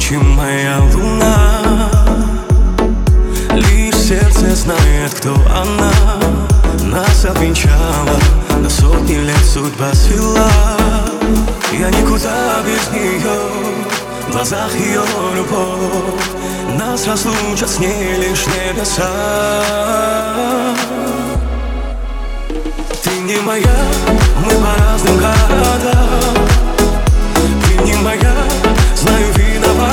ночи моя луна. Лишь сердце знает, кто она. Нас обвенчала, на сотни лет судьба свела. Я никуда без нее, в глазах ее любовь. Нас разлучат с ней лишь небеса. Ты не моя, мы по разным городам. Ты не моя, знаю, виноват.